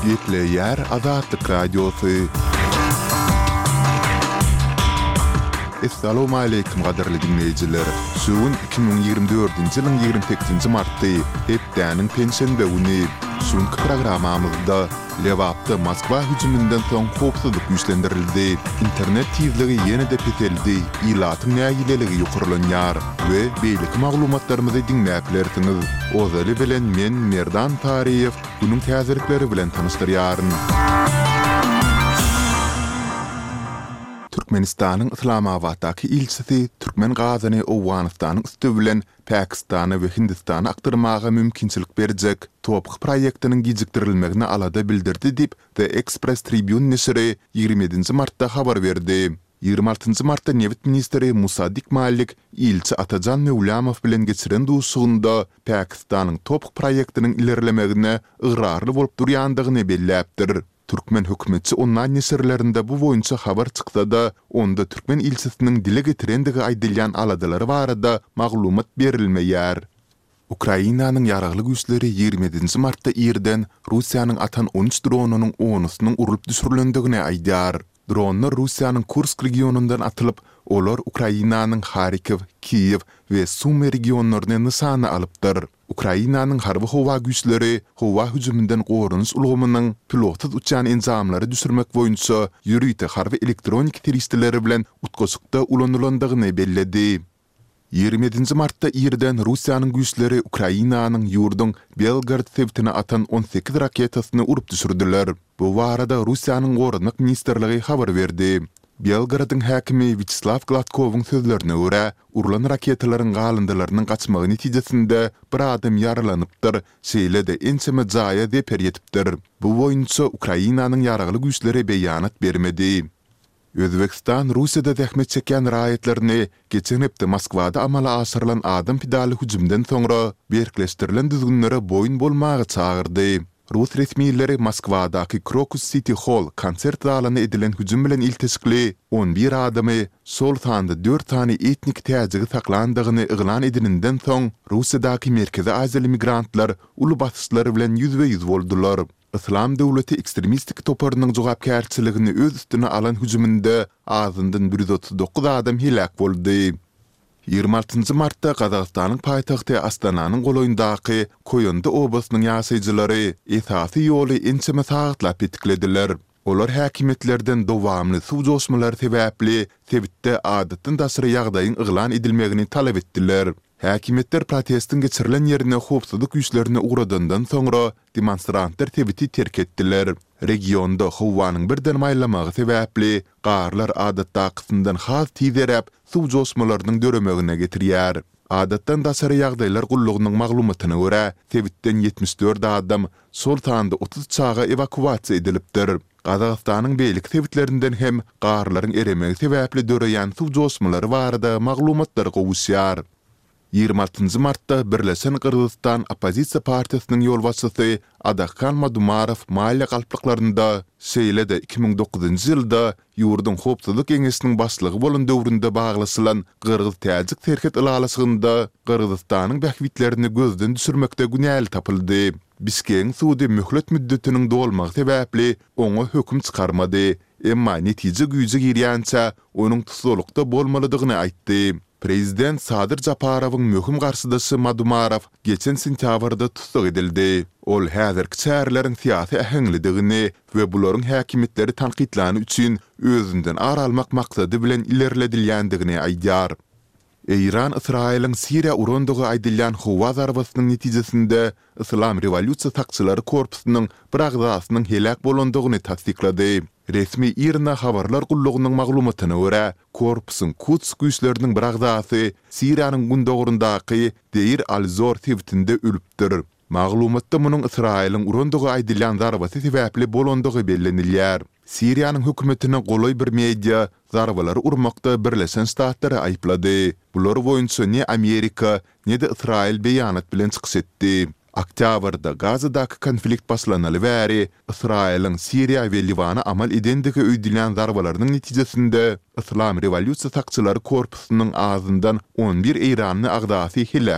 Gepleyer Azadlık Radyosu. Assalamu alaykum gaderli dinleyijiler. Şuun 2024-nji ýylyň 28-nji martdy, hepdäniň pensiýe güni. Şuňky programamyzda Lewapda Moskwa hüjümünden soň howpsuzlyk güýçlendirildi. Internet tizligi ýene-de peteldi. Ilatyň nägileligi ýokurlanýar we beýlik maglumatlarymyzy dinläplersiňiz. Ozaly bilen men Merdan Tariýew bunyň täzirlikleri bilen tanışdyrýaryn. Türkmenistanyň Islamabaddaky ilçisi Türkmen gazyny Owganystanyň üstü bilen Pakistany we Hindistany aktyrmaga mümkinçilik berjek topyk proýektiniň gijikdirilmegini alada bildirdi dip The Express Tribune nesiri 27-nji martda habar berdi. 26-njy martda Newit ministri Musa Dikmalik ilçi Atajan Mevlamow bilen geçiren duşugunda Pakistanyň topyk proýektiniň ilerlemegine ıgrarly bolup durýandygyny belläpdir. Türkmen hökümetçi onlayn nesirlerinde bu boyunca habar çyksa da, onda Türkmen ilçisiniň dile getirendigi aýdylýan aladylary barada maglumat berilmeýär. Ukrainanyň ýaragly güýçleri 27-nji martda ýerden Russiýanyň Atan 13 dronunyň 10-synyň urulyp düşürilendigini aýdýar. Dronlar Russiýanyň Kursk regionundan atylyp, olar Ukrainanyň Kharkiv, Kiyev we Sumy regionlaryny nysana alypdyr. Ukrainanyň harby howa güýçleri howa hüjümünden gorunç ulgamynyň pilotsuz uçan enzamlary düşürmek boýunça ýürüýte harby elektronik teristleri bilen utgoşykda ulanılandygyny belledi. 27-nji martda ýerden Russiýanyň güýçleri Ukrainanyň ýurduň Belgorod sewtine atan 18 raketasyny urup düşürdiler. Bu barada Russiýanyň Gorunlyk ministrligi habar berdi. Belgorodun häkimi Vyacheslav Gladkowyň sözlerine görä, urulan raketalaryň galyndylarynyň gaçmagy netijesinde bir adam yaralanypdyr, şeýle-de ençeme jaýa deper ýetipdir. Bu boýunça Ukrainanyň ýaragly güýçleri beýanat bermedi. Özbekistan Russiýada zähmet çeken raýatlaryny geçen hepde Moskwada amala aşyrylan adam pidaly hüjümden soňra berkleşdirilen düzgünlere boyun bolmagy çagyrdy. Rus resmiýetleri Moskwadaky Crocus City Hall konsert zalyna edilen hüjüm bilen iltisikli 11 adamy sol tanda 4 tane etnik täzigi saklandygyny eglan edilenden soň Russiýadaky Merkezi Aziýaly migrantlar uly basışlary bilen ýüzbe-ýüz boldular. Islam döwleti ekstremistik toparynyň jogapkärçiligini öz üstüne alan hüjüminde azyndan 139 adam helak boldy. 26-njy martda Gazagstanyň paýtagty Astananyň goloýundaky Koýundy obasynyň ýaşaýjylary esasy ýoly ençeme saýatlap etiklediler. Olar häkimetlerden dowamly suw joşmalary sebäpli Tebitde adatdan daşary ýagdaýyň eglan edilmegini talap etdiler. Häkimetler protestin geçirilen ýerine howpsuzlyk güýçlerini uğradandan soňra demonstrantlar Tebiti terk etdiler. Regionda howanyň birden maýlamagy sebäpli garlar adatda kysyndan has tiderep suw joşmalarynyň döremegine getirýär. Adatdan daşary ýagdaýlar gullugynyň maglumatyna görä, Tebitden 74 adam sol tanda 30 çaga evakuasiýa edilipdir. Gazagstanyň beýlik tebitlerinden hem garlaryň eremegi sebäpli döreýän suw joşmalary barada maglumatlar gowuşýar. 26-njy martda Birleşen Kırgızstan Opozisiýa partiýasynyň ýolbaşçysy Adakhan Madumarov maýly galplyklarynda şeýle-de 2009-njy ýylda ýurdun howpsuzlyk eňesiniň başlygy bolan döwründe baglysylan Kırgız täzik terket ýalasygynda Kırgızstanyň bähwitlerini gözden düşürmekde günäli tapyldy. Bişkek suwdy möhlet müddetiniň dolmagy sebäpli oňa höküm çykarmady, emma netije güýje girýänçä onuň tutulukda bolmalydygyny aýtdy. Prezident Sadyr Japarowyň möhüm garşydaşy Madumarov geçen sentýabrda tutsak edildi. Ol häzirki çärelerin syýasy ähemligini we bularyň häkimetleri tanqidlany üçin özünden aralmak maksady bilen ilerledilýändigini aýdýar. İran Israýlyň Siriýa urandygy aýdylýan howa zarbasynyň netijesinde Islam Rewolýusiýa sakçylary korpusynyň bir agzasynyň helak bolandygyny tasdiklady. Resmi İrna habarlar gullugynyň maglumatyna görä, korpusyň Quds güýçleriniň bir agzasy Siriýanyň gündogrundaky Deir al-Zor tewtinde ölüpdir. Maglumatda munyň Israýlyň urandygy aýdylýan zarbasy sebäpli bolandygy bellenilýär. Siriýanyň hökümetine goloý bir media zarbalary urmakda Birleşen Ştatlary aýplady. Bular boýunça ne Amerika, ne de Israýl beýanat bilen çykyş etdi. Oktýabrda Gazadaky konflikt başlanaly bäri Israýlyň Siriýa we Liwana amal edendigi öýdülýän zarbalarynyň netijesinde Islam Rewolýusiýa sakçylary korpusynyň azyndan 11 Iranyny agdasy helak